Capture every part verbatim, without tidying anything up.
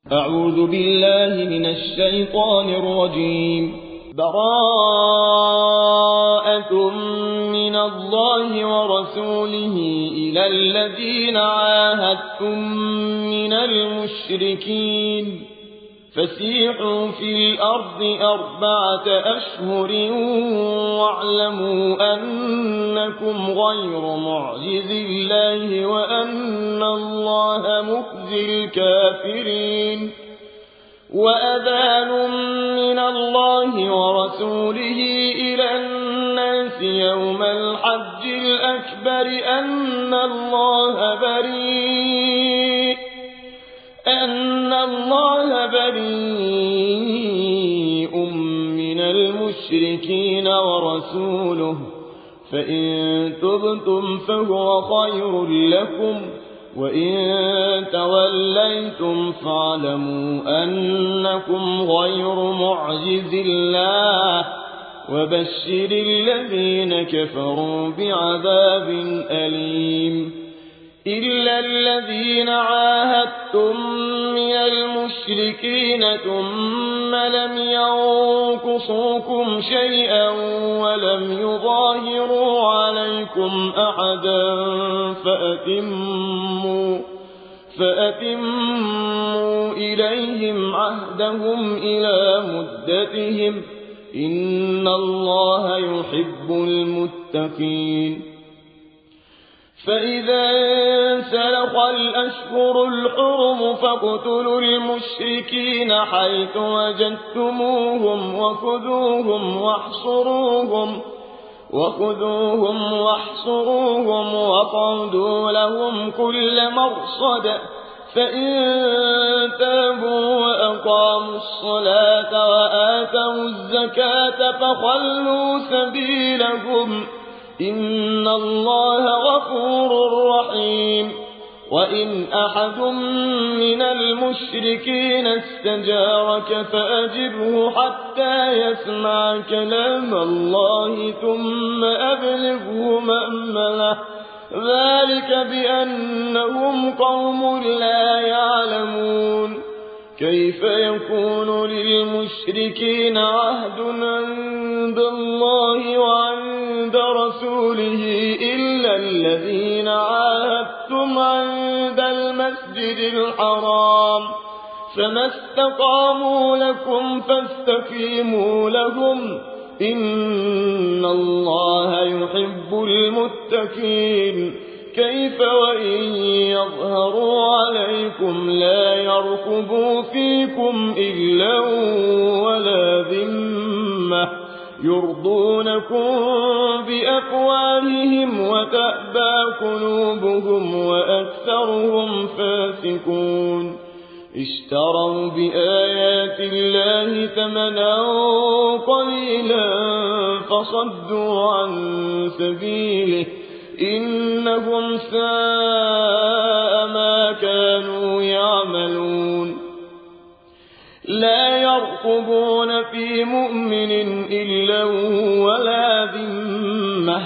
أعوذ بالله من الشيطان الرجيم. براءة من الله ورسوله إلى الذين عاهدتم من المشركين فسيحوا في الأرض أربعة أشهر واعلموا أنكم غير معجز الله وأن الله مخزي الكافرين. وأذان من الله ورسوله إلى الناس يوم الحج الأكبر أن الله بريء أن الله بريء من المشركين ورسوله فإن تبتم فهو خير لكم وإن توليتم فاعلموا أنكم غير معجز الله وبشر الذين كفروا بعذاب أليم. إلا الذين عاهدتم من المشركين ثم لم ينقصوكم شيئا ولم يظاهروا عليكم أحدا فأتموا, فأتموا إليهم عهدهم إلى مدتهم إن الله يحب المتقين. فإذا انسلخ الأشهر الحرم فاقتلوا المشركين حيث وجدتموهم وخذوهم واحصروهم وخذوهم واحصروهم واقعدوا لهم كل مرصد فإن تابوا وأقاموا الصلاة وآتوا الزكاة فخلوا سبيلهم إن الله غفور رحيم. وإن أحد من المشركين استجارك فأجره حتى يسمع كلام الله ثم أبلغه مأمنه ذلك بأنهم قوم لا يعلمون. كيف يكون للمشركين عهد عند الله وعند رسوله إلا الذين عاهدتم عند المسجد الحرام فما استقاموا لكم فاستقيموا لهم إن الله يحب المتقين. كيف وإن يظهروا عليكم لا يرقبوا فيكم إلا ولا ذمة يرضونكم بأفواههم وتأبى قلوبهم وأكثرهم فاسقون. اشتروا بآيات الله ثمنا قليلا فصدوا عن سبيله إنهم ساء ما كانوا يعملون. لا يرقبون في مؤمن إلا ولا ذمة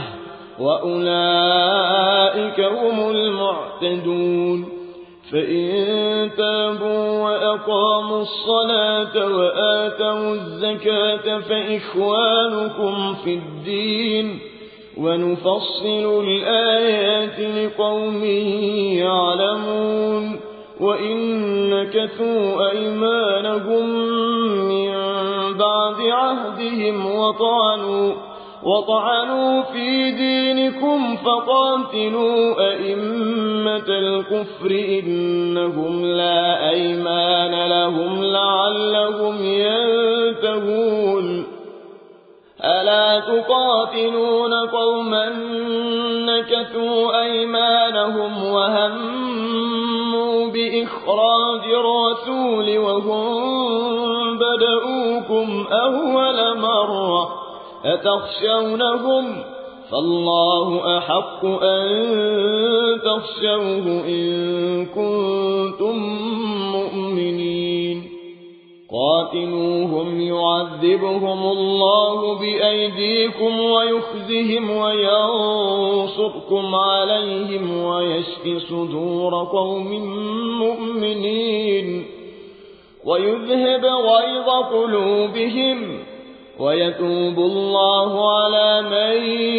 وأولئك هم المعتدون. فإن تابوا وأقاموا الصلاة وآتوا الزكاة فإخوانكم في الدين ونفصل الآيات لقوم يعلمون. وإن نكثوا أيمانهم من بعد عهدهم وطعنوا, وطعنوا في دينكم فقاتلوا أئمة الكفر إنهم لا أيمان لهم لعلهم ينتهون. ألا تقاتلون قوما نكثوا أيمانهم وهموا بإخراج الرسول وهم بدؤوكم أول مرة أتخشونهم فالله أحق أن تخشوه إن كنتم مؤمنين. قاتلوهم يعذبهم الله بأيديكم ويخزهم وينصركم عليهم ويشف صدور قوم مؤمنين. ويذهب غيظ قلوبهم ويتوب الله على من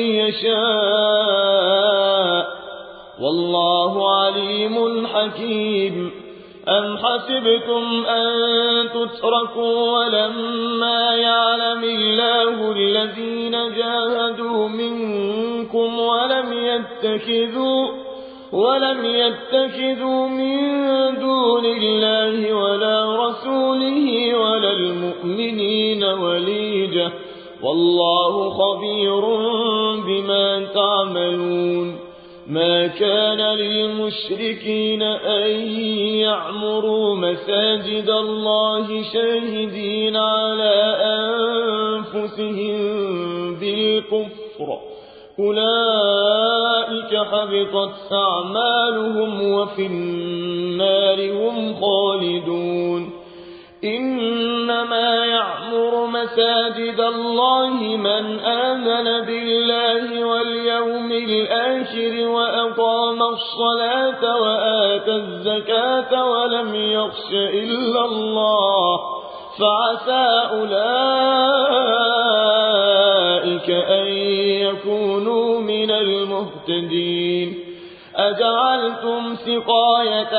يشاء والله عليم حكيم. أم حسبتم أن تتركوا ولما يعلم الله الذين جاهدوا منكم ولم يتخذوا ولم يتخذوا من دون الله ولا رسوله ولا المؤمنين وليجة والله خبير بما تعملون. ما كان للمشركين أن يعمروا مساجد الله شاهدين على أنفسهم بالكفر أولئك حبطت أعمالهم وفي النار هم خالدون. إنما يعمر مساجد الله من آمن بالله واليوم الآخر وأقام الصلاة وآتى الزكاة ولم يخش إلا الله فعسى أولئك أن يكونوا من المهتدين. أجعلتم سقاية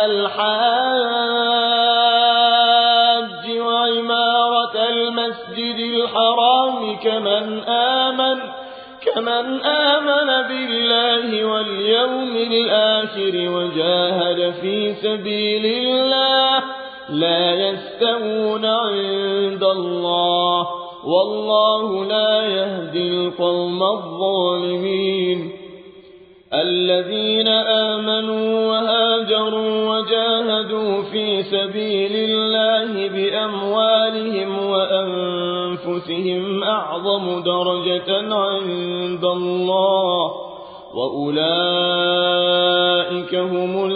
الحاج وعمارة المسجد الحرام كمن آمن كمن آمن بالله واليوم الآخر وجاهد في سبيل الله لا يستوون عند الله والله لا يهدي القوم الظالمين. الذين آمنوا وهاجروا وجاهدوا في سبيل الله بأموالهم وأنفسهم أعظم درجة عند الله وأولئك هم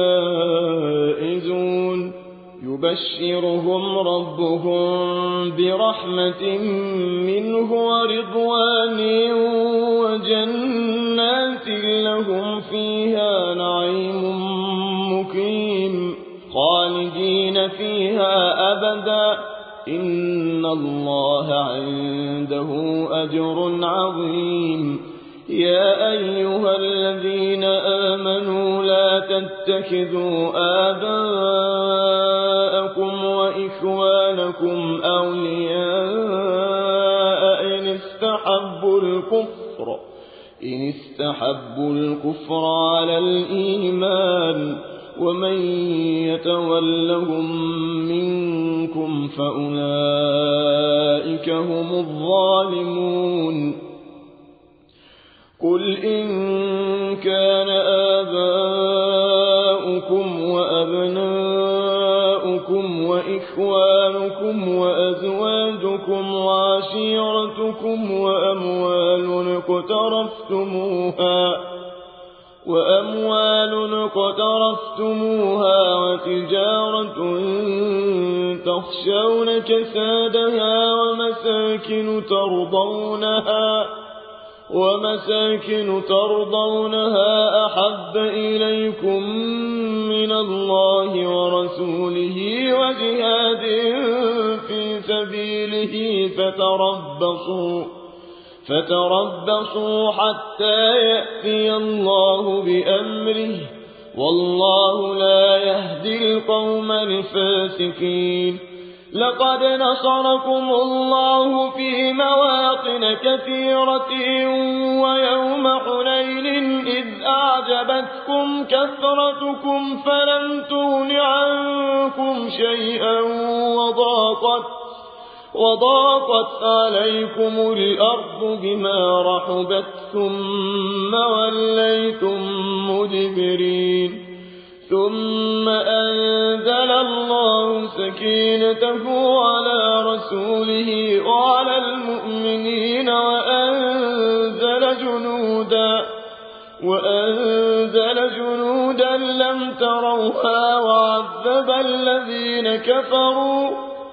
الفائزون. يبشرهم ربهم برحمة منه ورضوان وجنات لهم فيها نعيم مقيم خالدين فيها أبدا إن الله عنده أجر عظيم. يا أيها الذين آمنوا لا تتخذوا آباءكم وإخوانكم أولياء إن استحبوا الكفر إن استحبوا الكفر على الإيمان ومن يتولهم منكم فأولئك هم الظالمون. قل إن كان آباؤكم وأبناؤكم وإخوانكم وأزواجكم وعشيرتكم وأموال اقترفتموها وأموال اقترفتموها وتجارة تخشون كسادها ومساكن ترضونها ومساكن ترضونها أحب إليكم من الله ورسوله وجهاد في سبيله فتربصوا فتربصوا حتى يأتي الله بأمره والله لا يهدي القوم الفاسقين. لقد نصركم الله في مواطن كثيرة ويوم حنين إذ أعجبتكم كثرتكم فلم تغن عنكم شيئا وضاقت وضاقت عليكم الأرض بما رحبت ثم وليتم مدبرين. ثم أنزل الله سكينته على رسوله وعلى المؤمنين وأنزل جنودا وأنزل جنودا لم تروها وعذب الذين كفروا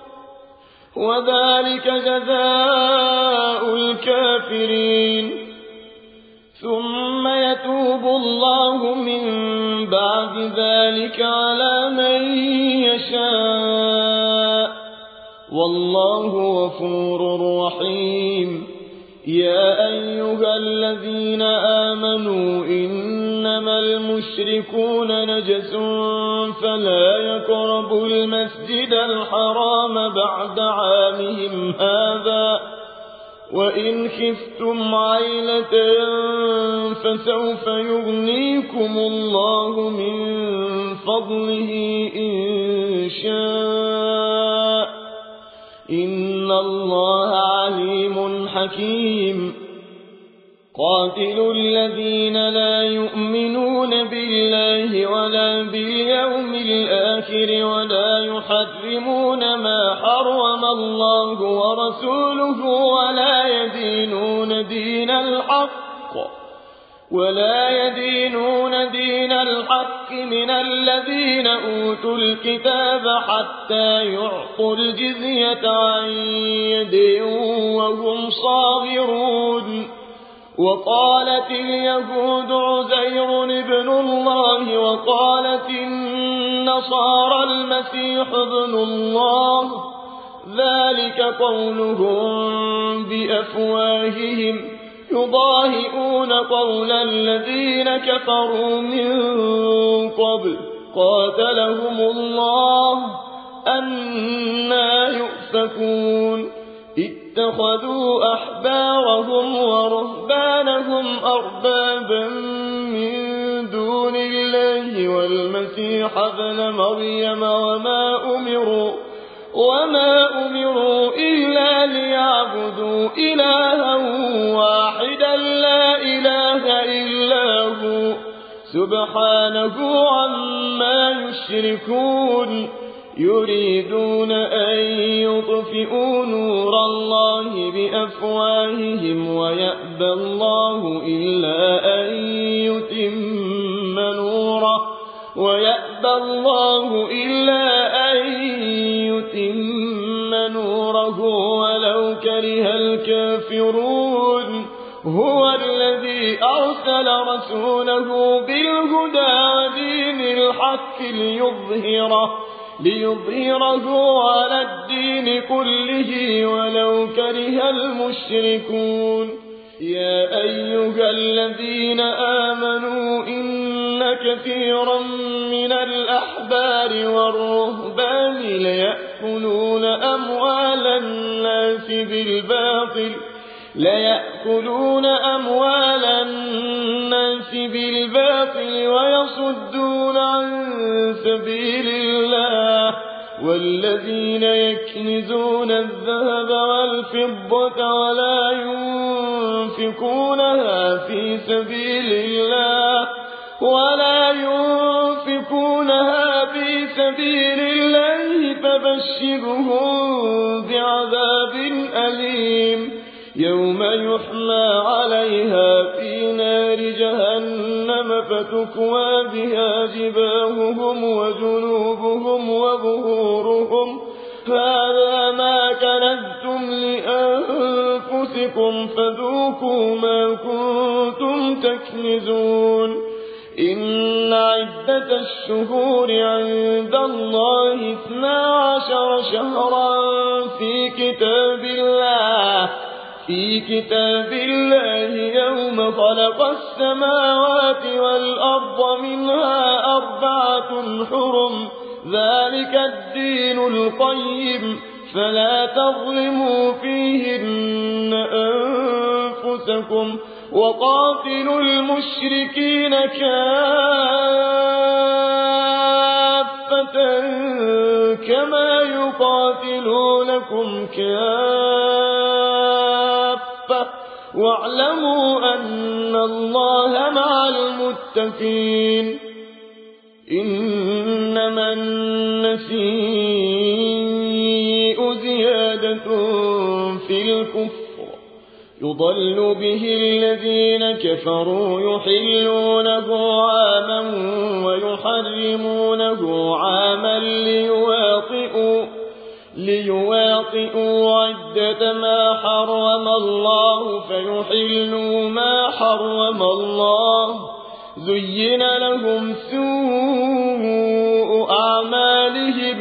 وذلك جزاء الكافرين. ثم يتوب الله من بعد ذلك على من يشاء والله غفور رحيم. يا أيها الذين آمنوا إنما المشركون نجس فلا يقربوا المسجد الحرام بعد عامهم هذا وإن خفتم عيلة فسوف يغنيكم الله من فضله إن شاء إن الله عليم حكيم. قاتلوا الذين لا يؤمنون بالله ولا باليوم الآخر ولا يحرمون ما حرم الله ورسوله ولا يدينون دين الحق ولا يدينون دين الحق من الذين أوتوا الكتاب حتى يعطوا الجزية عن يد وهم صاغرون. وقالت اليهود عزير ابن الله وقالت النصارى المسيح ابن الله ذلك قولهم بأفواههم يضاهئون قول الذين كفروا من قبل قاتلهم الله أنى يؤفكون. اتخذوا أحبارهم ورهبانهم أربابا من دون الله والمسيح ابن مريم وما أمروا وما أمروا إلا ليعبدوا إلها واحدا لا إله إلا هو سبحانه عما يشركون. يريدون أن يطفئوا نور الله بأفواههم ويأبى الله إلا أن يتم نوره ويأبى الله إلا أن يتم نوره ولو كره الكافرون. هو الذي أرسل رسوله بالهدى ودين الحق ليظهره ليظهره على الدين كله ولو كره المشركون. يا أيها الذين آمنوا إن كثيرا من الأحبار والرهبان ليأكلون أموال الناس بالباطل ليأكلون أموال الناس بالباطل ويصدون عن سبيل الله والذين يكنزون الذهب والفضة ولا ينفقونها في سبيل الله ولا ينفقونها في سبيل الله فبشرهم بعذاب أليم يوم يحمى عليها في نار جهنم فتكوى بها جباههم وجنوبهم وظهورهم هذا ما كنزتم لأنفسكم فذوقوا ما كنتم تكنزون. إن عدة الشهور عند الله اثنا عشر شهرا في كتاب الله في كتاب الله يوم خلق السماوات والأرض منها أربعة حرم ذلك الدين القيم فلا تظلموا فيهن أنفسكم وقاتلوا المشركين كافة كما يقاتلونكم كافة واعلموا أن الله مع المتقين. إنما النسيء زيادة في الكفر يضل به الذين كفروا يحلونه عاما ويحرمونه عاما ليواطئوا ليواطئوا عدة ما حرم الله فيحلوا ما حرم الله زين لهم سوء أعمالهم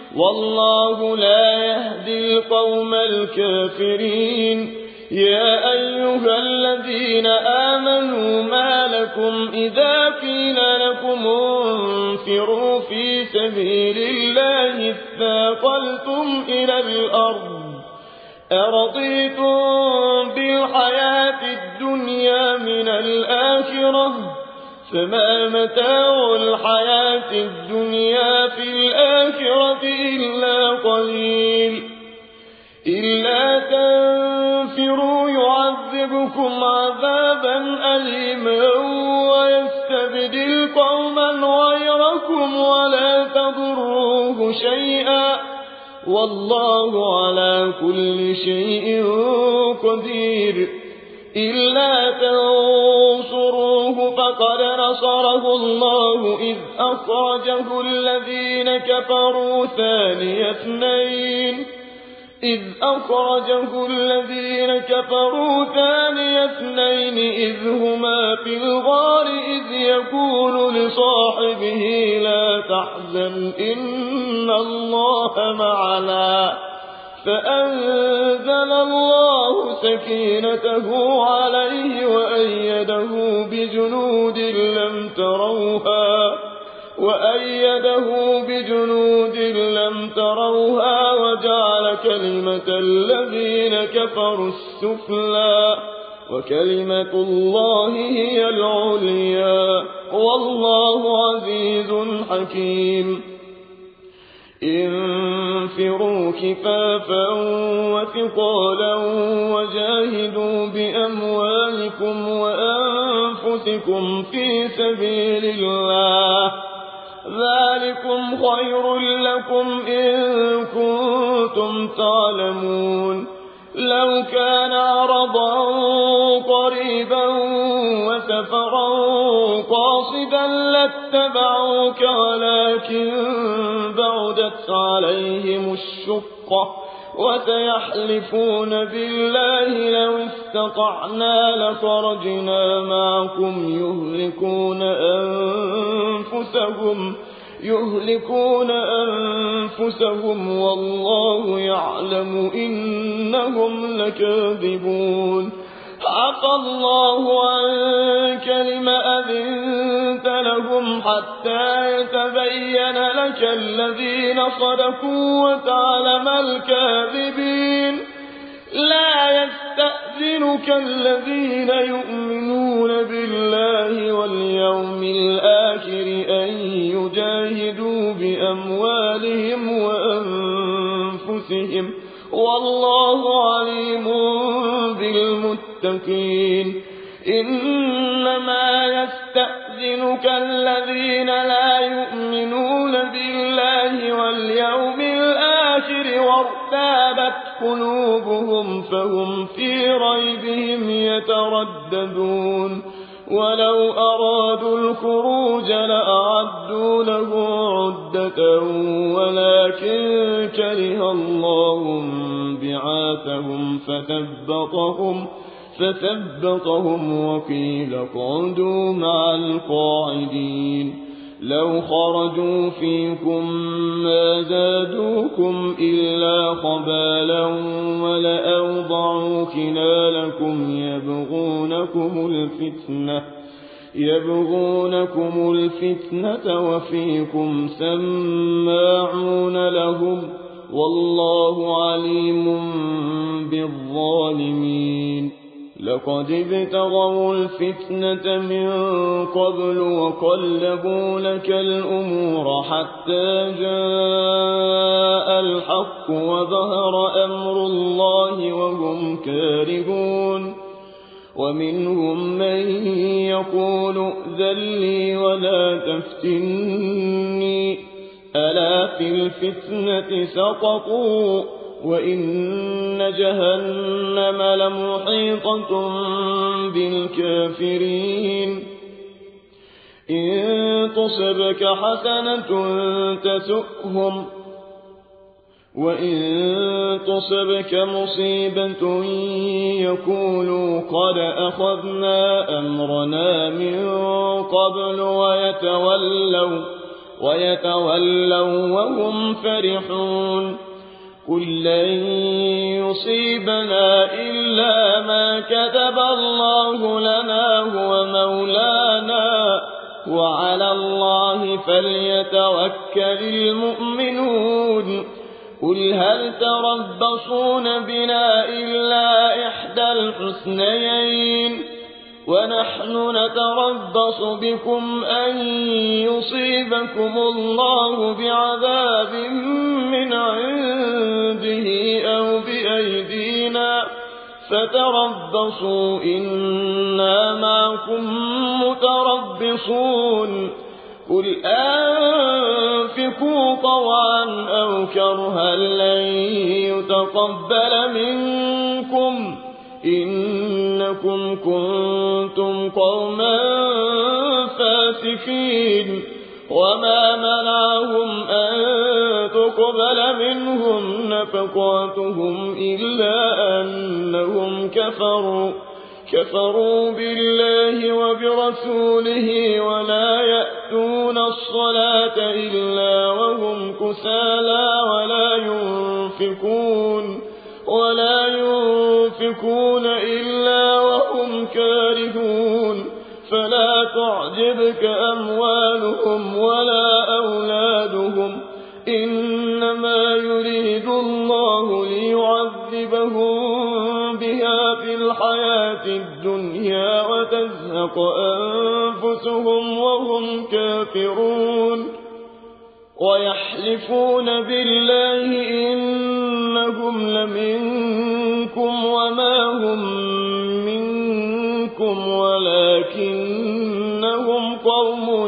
والله لا يهدي القوم الكافرين. يا أيها الذين آمنوا ما لكم إذا قيل لكم انفروا في سبيل الله اثاقلتم إلى الأرض أرضيتم بالحياة الدنيا من الآخرة فما متاع الحياة الدنيا في الآخرة إلا قليل. إلا تنفروا يعذبكم عذابا أليما ويستبدل قوما غيركم ولا تضروه شيئا والله على كل شيء قدير. إلا تنصروه فقد نصره الله إذ أخرجه الذين كفروا ثاني اثنين إذ أخرجه الذين كفروا ثاني اثنين إذ هما في الغار إذ يقول لصاحبه لا تحزن إن الله معنا فأنزل الله سكينته عليه وأيده بجنود لم تروها وأيده بجنود لم تروها وجعل كلمة الذين كفروا السفلى وكلمة الله هي العليا والله عزيز حكيم. انفروا كفافا وثقالا وجاهدوا بأموالكم وأنفسكم في سبيل الله ذلكم خير لكم إن كنتم تعلمون. لو كان عرضا قريبا وسفرا قاصدا لاتبعوك ولكن بعدت عليهم الشقة وسيحلفون بالله لو استطعنا لخرجنا معكم يهلكون أنفسهم يهلكون أنفسهم والله يعلم إنهم لكاذبون. عفى الله عنك لم أذنت لهم حتى يتبين لك الذين صدقوا وتعلم الكاذبين. لا يستأذنك الذين يؤمنون بالله واليوم الآخر أن يجاهدوا بأموالهم وأنفسهم والله عليم بالمتقين. إنما يستأذنك الذين لا يؤمنون بالله واليوم الآخر وارتابت قلوبهم فهم في ريبهم يترددون. ولو أرادوا الخروج لأعدوا له عدة ولكن كره الله بعاثهم فثبطهم فثبطهم وقيل اقعدوا مع القاعدين. لو خرجوا فيكم ما زادوكم إلا خبالا ولأوضعوا خلالكم يبغونكم الفتنة يبغونكم الفتنة وفيكم سماعون لهم والله عليم بالظالمين. لقد ابتغوا الفتنة من قبل وقلبوا لك الأمور حتى جاء الحق وظهر أمر الله وهم كارهون. ومنهم من يقول ائذن لي ولا تفتني ألا في الفتنة سقطوا وإن جهنم لمحيطة بالكافرين. إن تصبك حسنة تسؤهم وإن تصبك مصيبة يقولوا قد أخذنا أمرنا من قبل ويتولوا ويتولوا وهم فرحون قل لن يصيبنا إلا ما كتب الله لنا هو مولانا وعلى الله فليتوكل المؤمنون قل هل تربصون بنا إلا إحدى الحسنيين ونحن نتربص بكم أن يصيبكم الله بعذاب من عنده أو بأيدينا فتربصوا إنا معكم متربصون قل أنفقوا طوعا أو كرها لن يتقبل منكم إنكم كنتم قوما فاسقين وما منعهم أن تقبل منهم نفقاتهم إلا أنهم كفروا كفروا بالله وبرسوله ولا يأتون الصلاة إلا وهم كسالى ولا ينفقون ولا ينفقون إلا وهم كارهون فلا تعجبك أموالهم ولا أولادهم إنما يريد الله ليعذبهم بها في الحياة الدنيا وتزهق أنفسهم وهم كافرون ويحلفون بالله إنهم لمنكم وما هم منكم ولكنهم قوم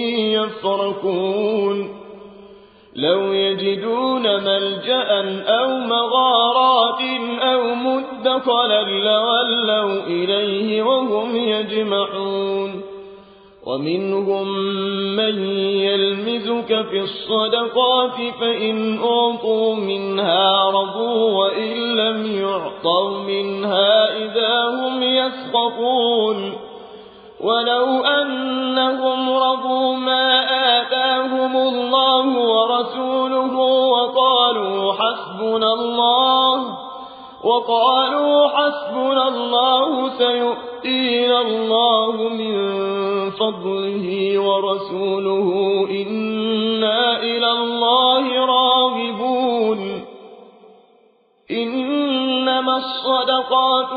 يفرقون لو يجدون ملجأ أو مغارات أو مدخلا لولوا إليه وهم يجمعون ومنهم من يلمزك في الصدقات فإن أعطوا منها رضوا وإن لم يعطوا منها إذا هم يسخطون ولو أنهم رضوا ما آتاهم الله ورسوله وقالوا حسبنا الله وقالوا حسبنا الله سيؤتينا الله من فضله ورسوله إنا إلى الله راغبون إنما الصدقات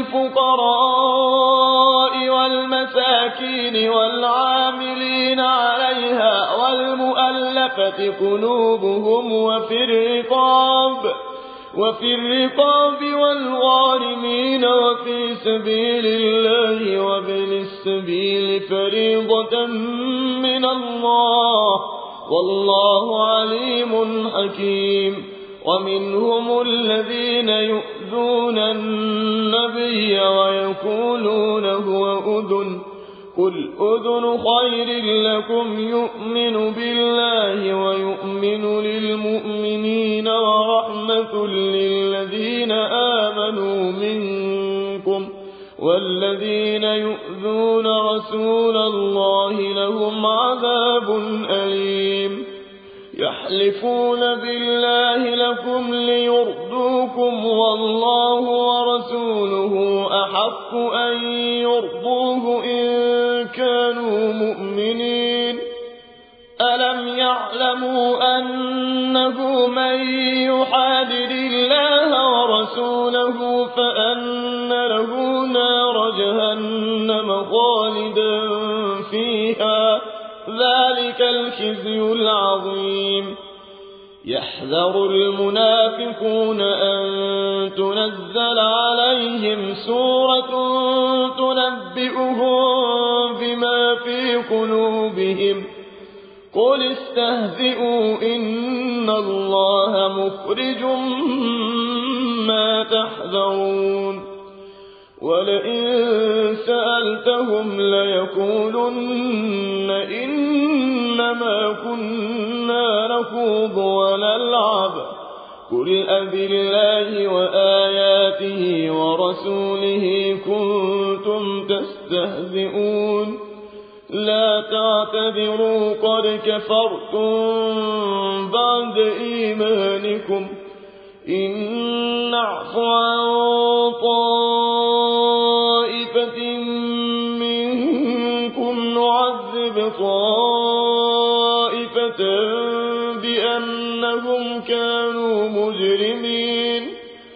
للفقراء والمساكين والعاملين عليها والمؤلفة قلوبهم وفي الرقاب وفي الرقاب والغارمين وفي سبيل الله وابن السبيل فريضة من الله والله عليم حكيم ومنهم الذين يؤذون النبي ويقولون هو أذن قل أذن خير لكم يؤمن بالله ويؤمن للمؤمنين ورحمة للذين آمنوا منكم والذين يؤذون رسول الله لهم عذاب أليم يحلفون بالله لكم ليرضوكم والله ورسوله أحق أن يرضوه إن كانوا مؤمنين ألم يعلموا أنه من يحادد الله ورسوله فأن له نار جهنم خالدا فيها ذلك الخزي العظيم يحذر المنافقون أن تنزل عليهم سورة تنبئهم بما في قلوبهم قل استهزئوا إن الله مخرج ما تحذرون ولئن سألتهم ليقولن إنما كنا نخوض ونلعب قل أبالله وآياته ورسوله كنتم تستهزئون لا تعتذروا قد كفرتم بعد إيمانكم إن نعف عن طائفة منكم نعذب طائفة بأنهم كانوا مجرمين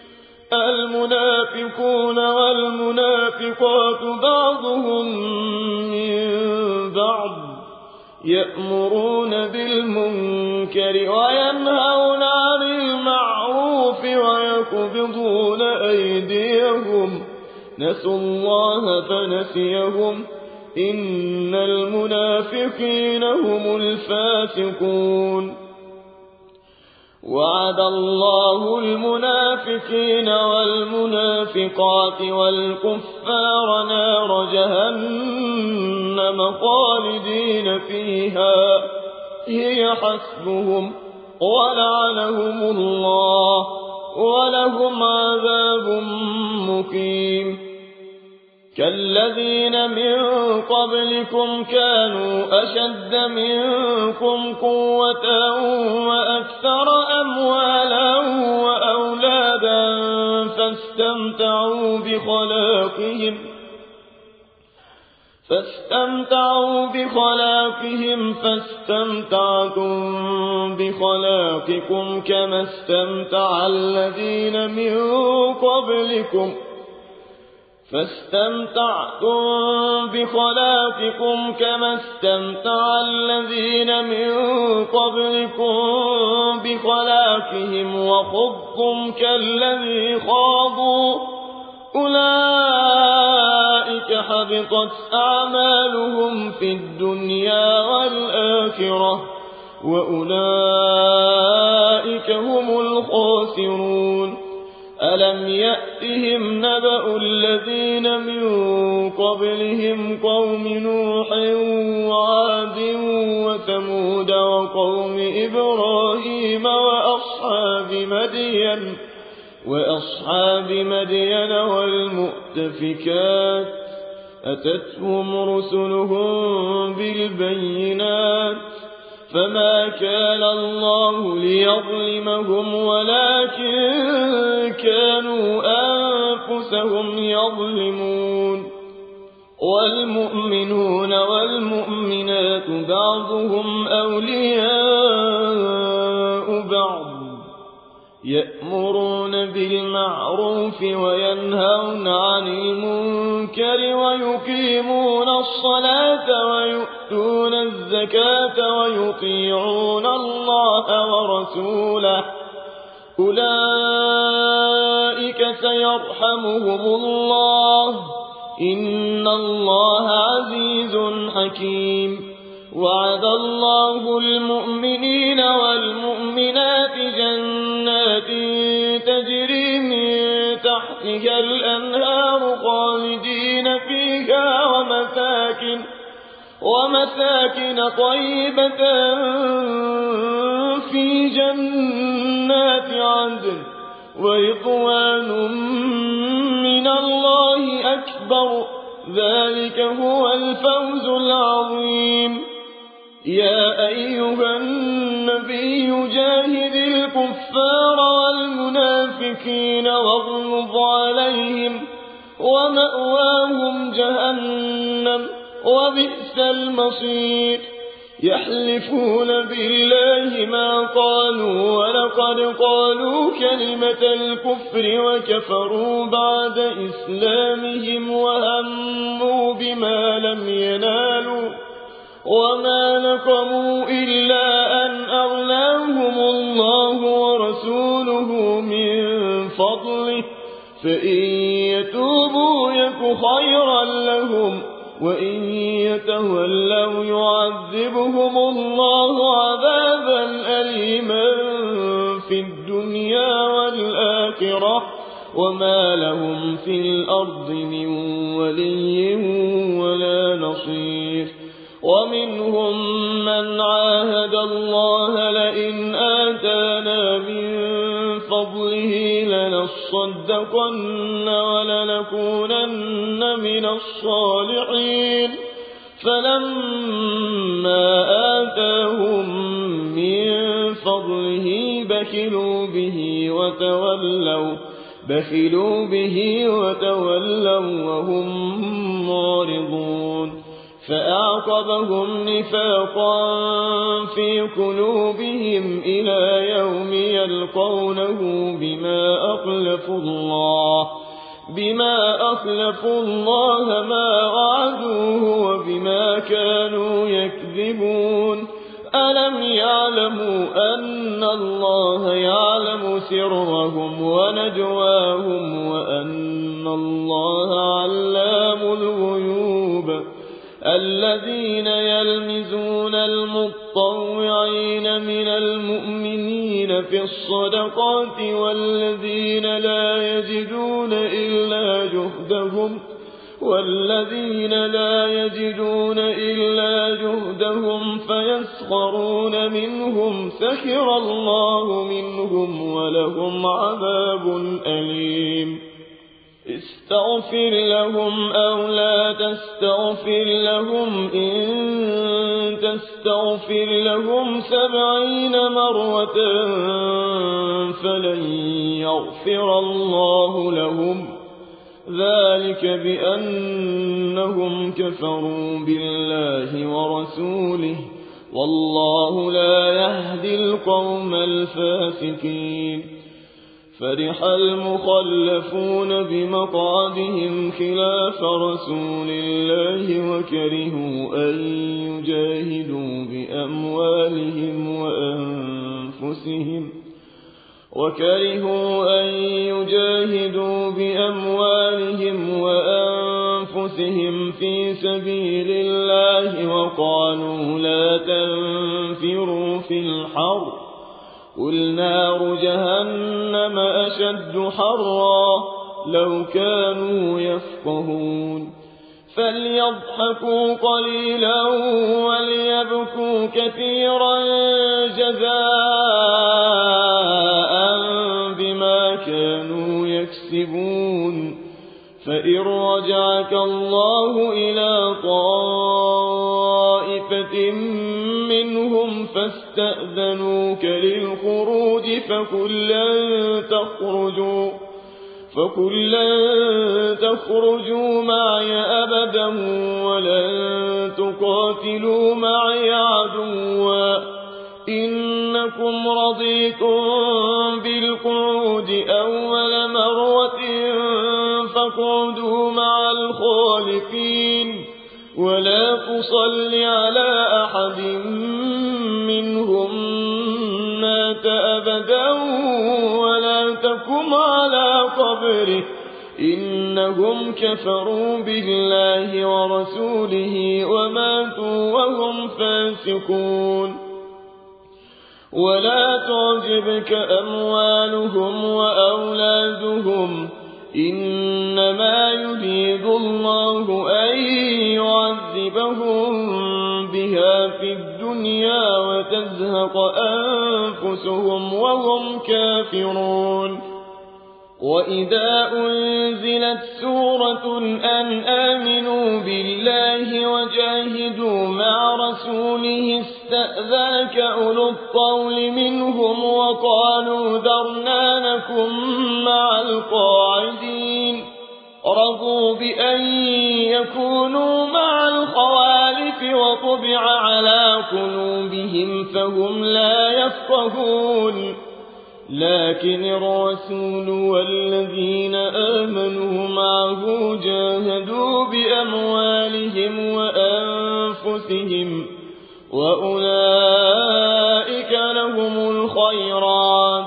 المنافقون والمنافقات بعضهم من بعض يأمرون بالمنكر وينهون عن المعروف ويقبضون أيديهم نسوا الله فنسيهم إن المنافقين هم الفاسقون وعد الله المنافقين والمنافقات والكفار نار جهنم خالدين فيها هي حسبهم ولعنهم الله ولهم عذاب مقيم كالذين من قبلكم كانوا أشد منكم قوة وأكثر أموالا وأولادا فاستمتعوا بخلاقهم فاستمتعوا بخلاقهم فاستمتعتم بخلاقكم كما استمتع الذين من قبلكم فاستمتعتم بخلاقكم كما استمتع الذين من قبلكم بخلاقهم وخضتم كالذي خاضوا أولئك حبطت أعمالهم في الدنيا والآخرة وأولئك هم الخاسرون ألم يأتهم نبأ الذين من قبلهم قوم نوح وعاد وثمود وقوم إبراهيم وأصحاب مدين وأصحاب مدين والمؤتفكات أتتهم رسلهم بالبينات فما كان الله ليظلمهم ولكن كانوا أنفسهم يظلمون والمؤمنون والمؤمنات بعضهم أولياء بعض يأمرون بالمعروف وينهون عن المنكر ويقيمون الصلاة ويؤتون الزكاة ويطيعون الله ورسوله أولئك سيرحمهم الله إن الله عزيز حكيم وعد الله المؤمنين والمؤمنات جنات تجري من تحتها الأنهار خالدين فيها ومساكن ومساكن طيبة في جنات عدن ورضوان من الله أكبر ذلك هو الفوز العظيم يا أيها النبي جاهد الكفار والمنافقين واغلظ عليهم ومأواهم جهنم وبئس المصير يحلفون بالله ما قالوا ولقد قالوا كلمة الكفر وكفروا بعد إسلامهم وهموا بما لم ينالوا وما نقموا إلا أن أغناهم الله ورسوله من فضله فإن يتوبوا يك خيرا لهم وإن يتولوا يعذبهم الله عذابا أليما في الدنيا والآخرة وما لهم في الأرض من ولي ولا نصير ومنهم من عاهد الله لئن آتانا من فضله لنصدقن ولنكونن من الصالحين فلما آتاهم من فضله بخلوا به وتولوا بخلوا به وتولوا وهم معرضون فأعقبهم نفاقا في قلوبهم إلى يوم يلقونه بما أخلفوا الله بما أخلفوا الله ما وعدوه وبما كانوا يكذبون ألم يعلموا أن الله يعلم سرهم ونجواهم وأن الله علام الغيوب الذين يلمزون المطوعين من المؤمنين في الصدقات والذين لا يجدون إلا جهدهم والذين لا يجدون إلا جهدهم فيسخرون منهم سخر الله منهم ولهم عذاب أليم استغفر لهم أو لا تستغفر لهم إن تستغفر لهم سبعين مرة فلن يغفر الله لهم ذلك بأنهم كفروا بالله ورسوله والله لا يهدي القوم الفاسقين فرح المخلفون بمقعدهم خلاف رسول الله وكرهوا أن يجاهدوا بأموالهم وأنفسهم وكرهوا أن يجاهدوا بأموالهم وأنفسهم في سبيل الله وقالوا لا تنفروا في الحر قل نار جهنم أشد حرا لو كانوا يفقهون فليضحكوا قليلا وليبكوا كثيرا جزاء بما كانوا يكسبون فإن رجعك الله إلى طائفة منهم فاستأذنوك للخروج فقل لن تخرجوا فقل لن تخرجوا معي أبدا ولن تقاتلوا معي عدوا إنكم رضيتم بالقعود أول مرة فاقعدوا مع الخالفين ولا تصل على أحد منهم مات أبدا ولا تقم على قبره إنهم كفروا بالله ورسوله وماتوا وهم فاسقون ولا تعجبك أموالهم وأولادهم إنما يريد الله أن يعذبهم بها في الدنيا وتزهق أنفسهم وهم كافرون وإذا أنزلت سورة أن آمنوا بالله وجاهدوا مع رسوله استأذنك أولو الطول منهم وقالوا ذرنا نكن مع القاعدين رضوا بأن يكونوا مع الخوالف وطبع على قلوبهم فهم لا يفقهون لكن الرسول والذين آمنوا معه جاهدوا بأموالهم وأنفسهم وأولئك لهم الخيرات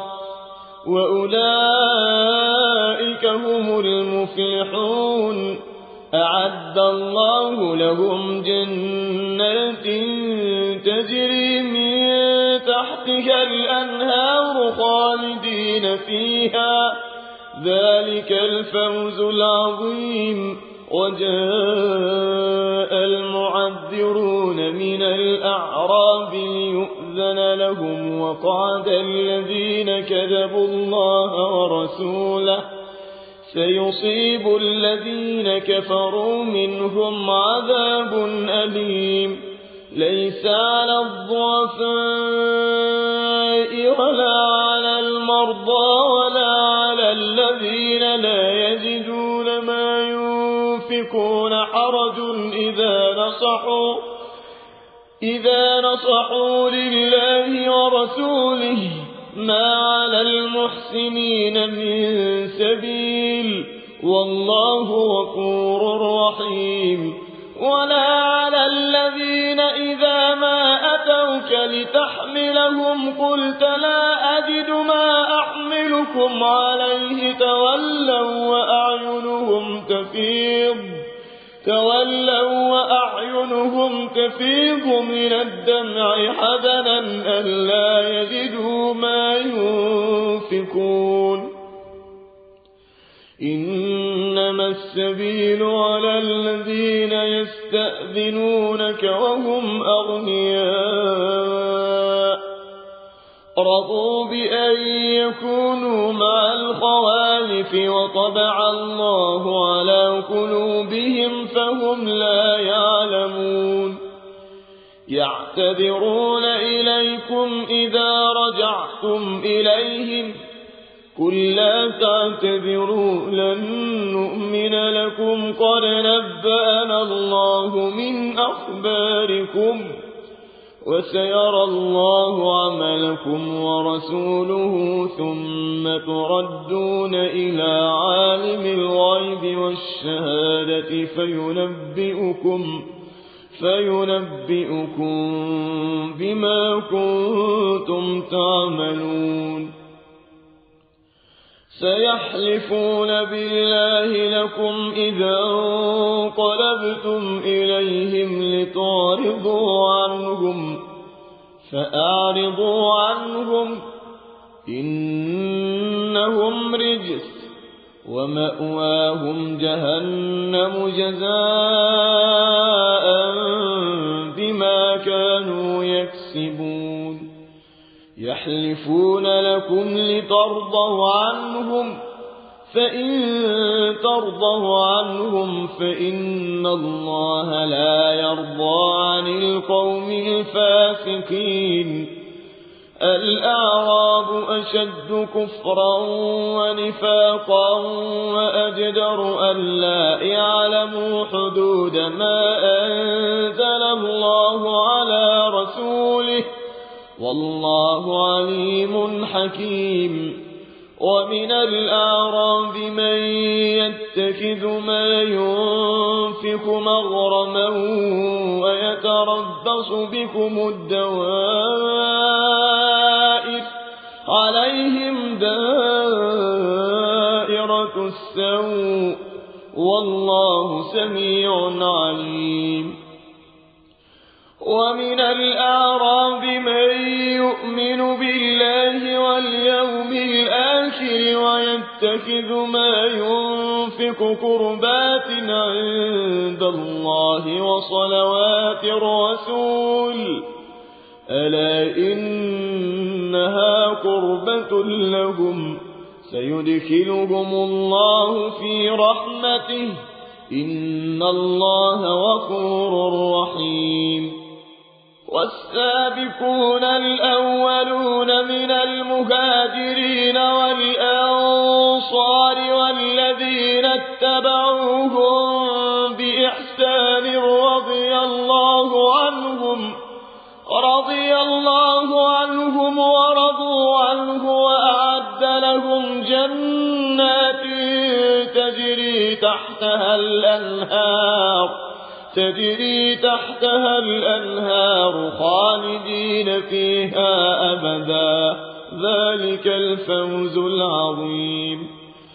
وأولئك هم المفلحون أعد الله لهم جنات تجري من تحتها الأنهار خالدين فيها ذلك الفوز العظيم وجاء المعذرون من الأعراب ليؤذن لهم وقعد الذين كذبوا الله ورسوله سيصيب الذين كفروا منهم عذاب أليم ليس على الضعفاء ولا على المرضى ولا على الذين لا يجدون ما ينفقون حرج إذا نصحوا إذا نصحوا لله ورسوله ما على المحسنين من سبيل والله غفور رحيم ولا على الذين إذا ما أتوك لتحملهم قلت لا أجد ما أحملكم عليه تولوا وأعينهم تفيض تولوا وأعينهم تفيض من الدمع حزنا ألا يجدوا ما ينفقون إنما السبيل على الذين يستأذنونك وهم أغنياء رضوا بأن يكونوا مع الخوالف وطبع الله على قلوبهم فهم لا يعلمون يعتذرون إليكم إذا رجعتم إليهم قل لا تعتذروا لن نؤمن لكم قد نبأنا الله من أخباركم وسيرى الله عملكم ورسوله ثم تردون إلى عالم الغيب والشهادة فينبئكم فينبئكم بما كنتم تعملون سيحلفون بالله لكم إذا انقلبتم إليهم لتعرضوا عنهم فأعرضوا عنهم إنهم رجس ومأواهم جهنم جزاء بما كانوا يكسبون يحلفون لكم لترضوا عنهم فإن ترضوا عنهم فإن الله لا يرضى عن القوم الفاسقين الأعراب أشد كفرا ونفاقا وأجدر ألا يعلموا حدود ما أنزل الله على رسوله والله عليم حكيم ومن الأعراب من يتخذ ما ينفق مغرما ويتربص بكم الدوائر عليهم دائرة السوء والله سميع عليم ومن الأعراب من يؤمن بالله واليوم الآخر ويتخذ ما ينفق قربات عند الله وصلوات الرسول ألا إنها قربة لهم سيدخلهم الله في رحمته إن الله غفور رحيم والسابقون الأولون من المهاجرين والأنصار والذين اتبعوهم بإحسان رضي الله عنهم رضي الله عنهم ورضوا عنه وأعد لهم جنات تجري تحتها الأنهار تجري تحتها الأنهار خالدين فيها أبدا ذلك الفوز العظيم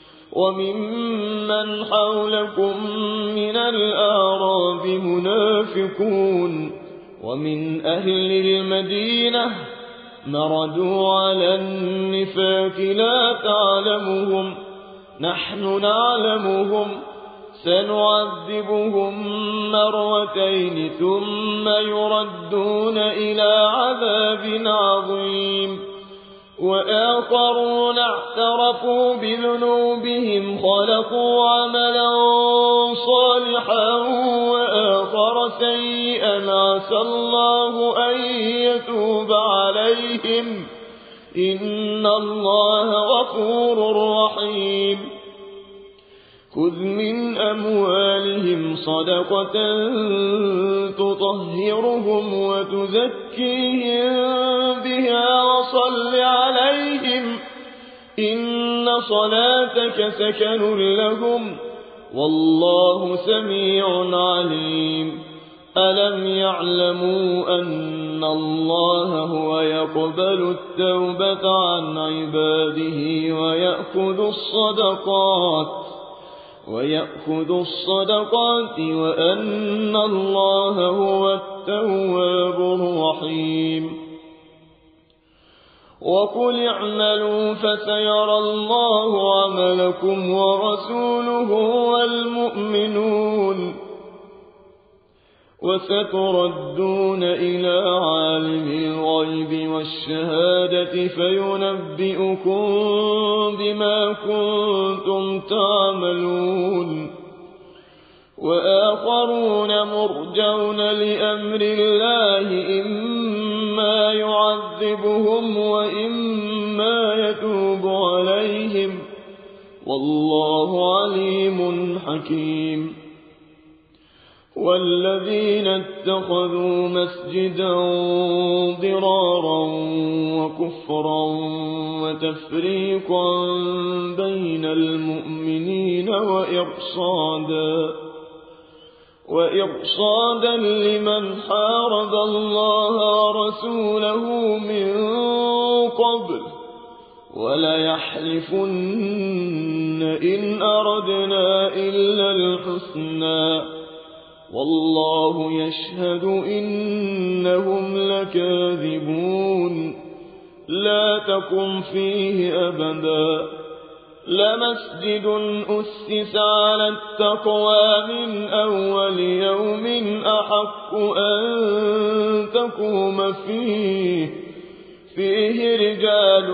وممن حولكم من الأعراب منافقون ومن أهل المدينة مردوا على النفاق لا تعلمهم نحن نعلمهم سنعذبهم مرتين ثم يردون إلى عذاب عظيم وآخرون اعترفوا بذنوبهم خلقوا عملا صالحا وآخر سيئا عسى الله أن يتوب عليهم إن الله غفور رحيم خذ من أموالهم صدقة تطهرهم وتزكيهم بها وصل عليهم إن صلاتك سكن لهم والله سميع عليم ألم يعلموا أن الله هو يقبل التوبة عن عباده ويأخذ الصدقات ويأخذ الصدقات وأن الله هو التواب الرحيم وقل اعملوا فسيرى الله عملكم ورسوله والمؤمنون وستردون إلى عالم الغيب والشهادة فينبئكم بما كنتم تعملون وآخرون مرجون لأمر الله إما يعذبهم وإما يتوب عليهم والله عليم حكيم والذين اتخذوا مسجدا ضرارا وكفرا وتفريقا بين المؤمنين وإرصادا وإرصادا لمن حارب الله ورسوله من قبل وليحلفن إن أردنا إلا الحسنى والله يشهد إنهم لكاذبون لا تقم فيه أبدا لمسجد أسس على التقوى من أول يوم أحق أن تقوم فيه فيه رجال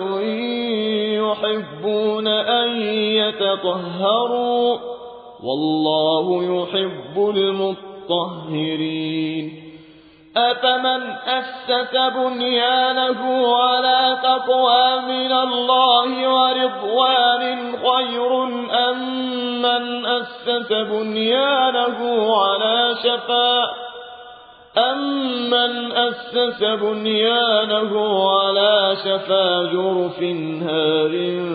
يحبون أن يتطهروا والله يحب المطهرين أفمن أسس بنيانه على تقوى من الله ورضوان خير أم من أسس بنيانه على شفا أمن أسس بنيانه على شفا جرف هار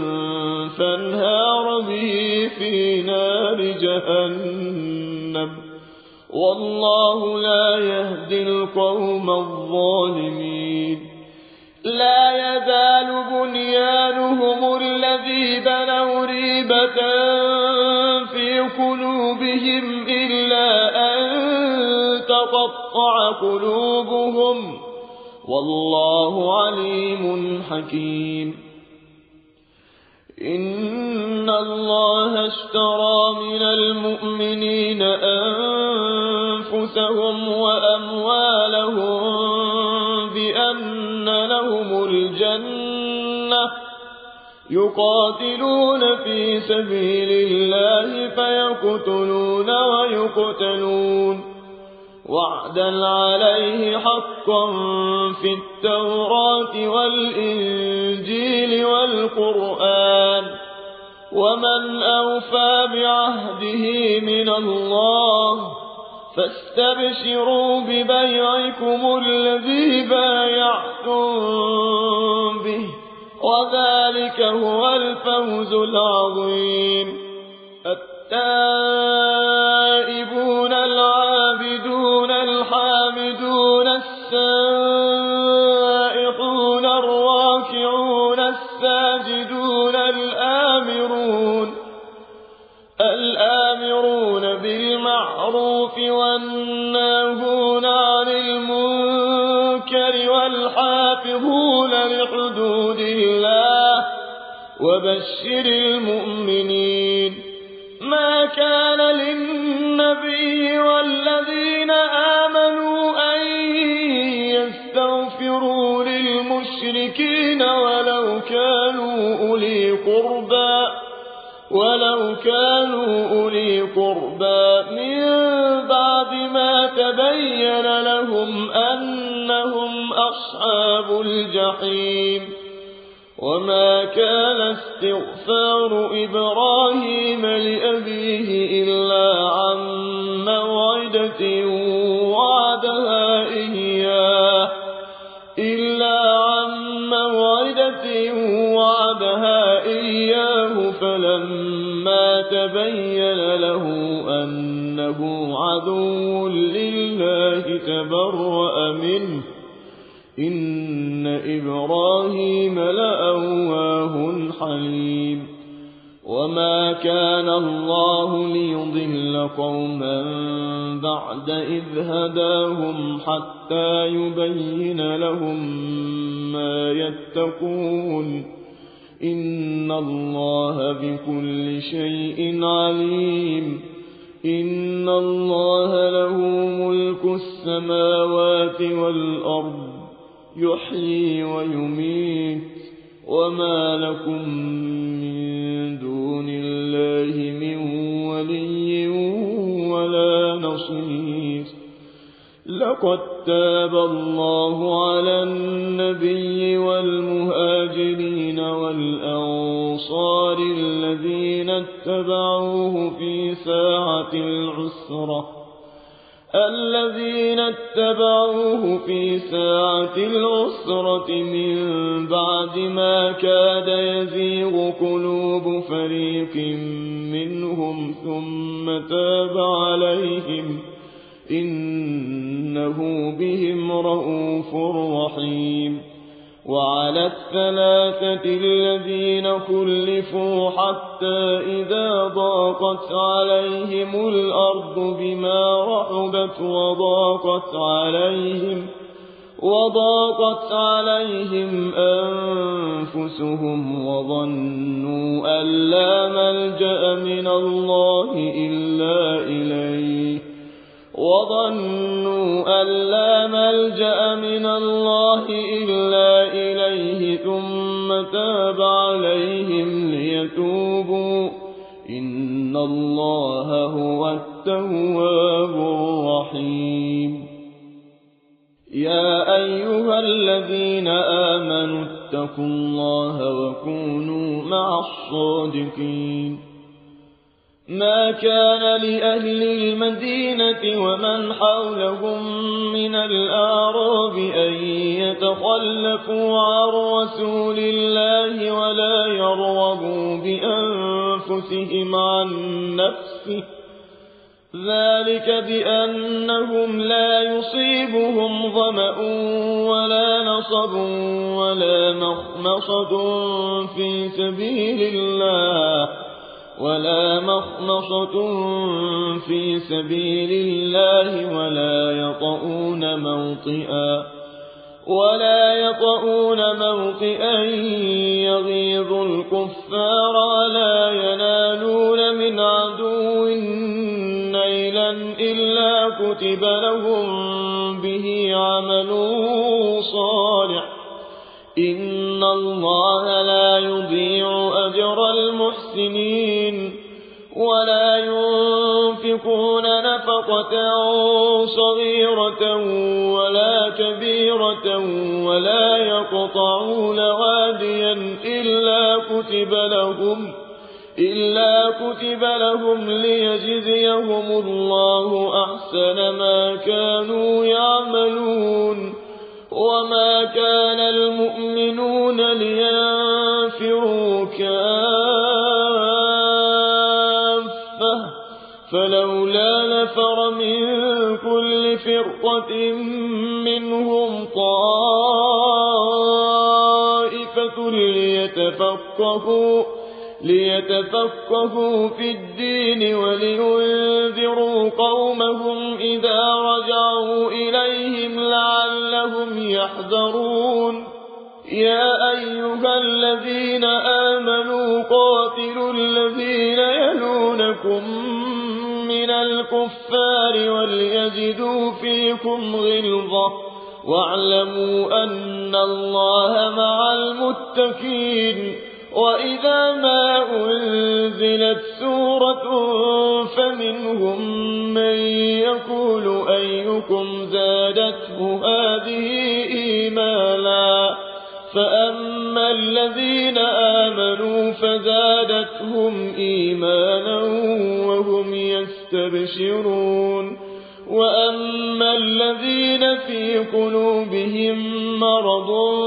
فانهار به في نار جهنم والله لا يهدي القوم الظالمين لا يزال بنيانهم الذي بنوا ريبة في قلوبهم إلا أن تقطع قلوبهم والله عليم حكيم إن الله اشترى من المؤمنين أنفسهم وأموالهم بأن لهم الجنة يقاتلون في سبيل الله فيقتلون ويقتلون وعدا عليه حقا في التوراة والإنجيل والقرآن ومن أوفى بعهده من الله فاستبشروا ببيعكم الذي بايعتم به وذلك هو الفوز العظيم التائبون العابدون الحامدون السائحون الراكعون الساجدون الآمرون الآمرون بالمعروف والناهون عن المنكر والحافظون لحدود الله وبشر المؤمنين ما كان للنبي والذين آمنوا أن يستغفروا للمشركين المشركين ولو كانوا أولي قربى ولو كانوا أولي قربى من بعد ما تبين لهم أنهم أصحاب الجحيم وما كان استغفار إبراهيم لأبيه إلا عن موعدة وعدها إياه إلا عن موعدة وعدها إياه فلما تبين له أنه عدو لله تبرأ منه إن إبراهيم لأواه حليم وما كان الله ليضل قوما بعد إذ هداهم حتى يبين لهم ما يتقون إن الله بكل شيء عليم إن الله له ملك السماوات والأرض يحيي ويميت وما لكم من دون الله من ولي ولا نصير لقد تاب الله على النبي والمهاجرين والأنصار الذين اتبعوه في ساعة العسرة الذين اتبعوه في ساعة العسرة من بعد ما كاد يزيغ قلوب فريق منهم ثم تاب عليهم إنه بهم رءوف رحيم وعلى الثلاثة الذين خلفوا حتى إذا ضاقت عليهم الأرض بما رحبت وضاقت عليهم وضاقت عليهم أنفسهم وظنوا أن لا ملجأ من الله إلا إليه وظنوا أن لا ملجأ من الله إلا إليه ثم تاب عليهم ليتوبوا إن الله هو التواب الرحيم يا أيها الذين آمنوا اتقوا الله وكونوا مع الصادقين ما كان لأهل المدينة ومن حولهم من الأعراب أن يتخلفوا عن رسول الله ولا يرغبوا بأنفسهم عن نفسه ذلك بأنهم لا يصيبهم ظمأ ولا نصب ولا مخمصة في سبيل الله ولا مخمصة في سبيل الله ولا يطؤون موطئا ولا يطؤون موطئا يغيظ الكفار ولا ينالون من عدو نيلا إلا كتب لهم به عمل صالح إن الله لا يضيع أجر المحسنين ولا ينفقون نفقة صغيرة ولا كبيرة ولا يقطعون واديا إلا كتب لهم إلا كتب لهم ليجزيهم الله أحسن ما كانوا يعملون وما كان المؤمنون لينفروا كافة فلولا نفر من كل فرقة منهم طائفة ليتفقهوا ليتفقهوا في الدين ولينذروا قومهم إذا رجعوا إليهم لعلهم يحذرون يا أيها الذين آمنوا قاتلوا الذين يلونكم من الكفار وليجدوا فيكم غلظة واعلموا أن إن الله مع المتقين وإذا ما أنزلت سورة فمنهم من يقول أيكم زادته هذه إيمانا فأما الذين آمنوا فزادتهم إيمانا وهم يستبشرون وأما الذين في قلوبهم مرض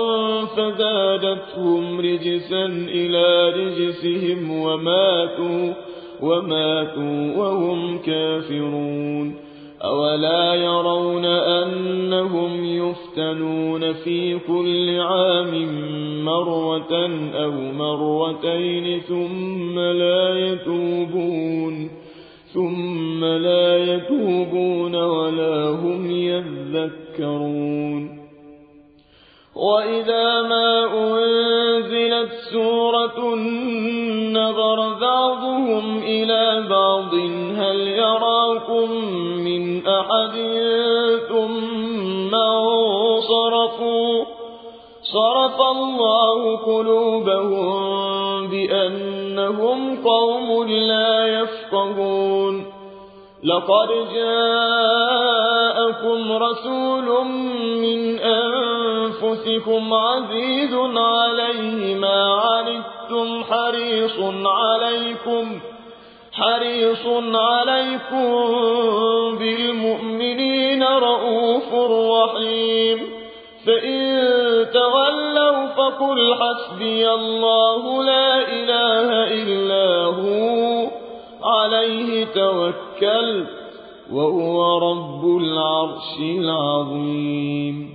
فزادتهم رجسا إلى رجسهم وماتوا وماتوا وهم كافرون أولا يرون أنهم يفتنون في كل عام مرة أو مرتين ثم لا يتوبون ثم لا يتوبون ولا هم يذكرون وإذا ما أنزلت سورة نظر بعضهم إلى بعض هل يراكم من أحد ثم انصرفوا صرف الله قلوبهم بأنهم قوم لا يفقهون لقد جاءكم رسول من أنفسكم عزيز عليه ما عنتم حريص عليكم حريص عليكم بالمؤمنين رؤوف رحيم فإن تولوا فقل حسبي الله لا إله إلا هو عليه توكلت وهو رب العرش العظيم